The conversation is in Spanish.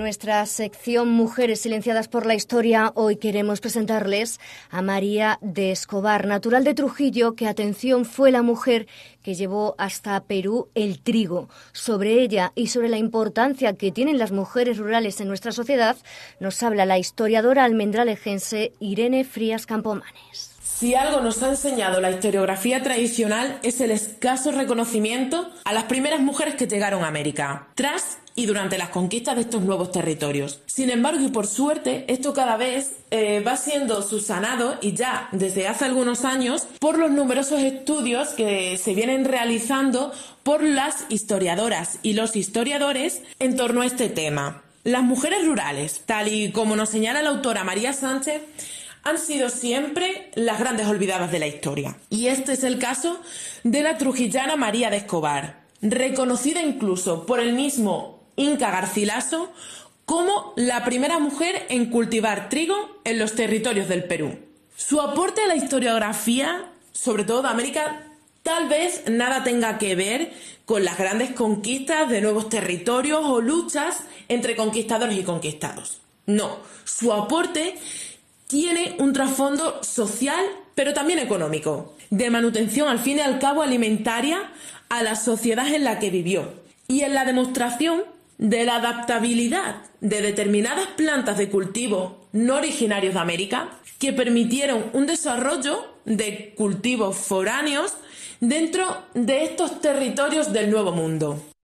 nuestra sección Mujeres silenciadas por la historia, hoy queremos presentarles a María de Escobar, natural de Trujillo, que, atención, fue la mujer que llevó hasta Perú el trigo. Sobre ella y sobre la importancia que tienen las mujeres rurales en nuestra sociedad, nos habla la historiadora almendralejense Irene Frías Campomanes. Si algo nos ha enseñado la historiografía tradicional es el escaso reconocimiento a las primeras mujeres que llegaron a América, tras y durante las conquistas de estos nuevos territorios. Sin embargo, y por suerte, esto cada vez va siendo subsanado, y ya desde hace algunos años, por los numerosos estudios que se vienen realizando por las historiadoras y los historiadores en torno a este tema. Las mujeres rurales, tal y como nos señala la autora María Sánchez, han sido siempre las grandes olvidadas de la historia. Y este es el caso de la trujillana María de Escobar, reconocida incluso por el mismo Inca Garcilaso como la primera mujer en cultivar trigo en los territorios del Perú. Su aporte a la historiografía, sobre todo de América, tal vez nada tenga que ver con las grandes conquistas de nuevos territorios o luchas entre conquistadores y conquistados. No, su aporte tiene un trasfondo social, pero también económico, de manutención al fin y al cabo alimentaria a la sociedad en la que vivió, y en la demostración de la adaptabilidad de determinadas plantas de cultivo no originarios de América que permitieron un desarrollo de cultivos foráneos dentro de estos territorios del Nuevo Mundo.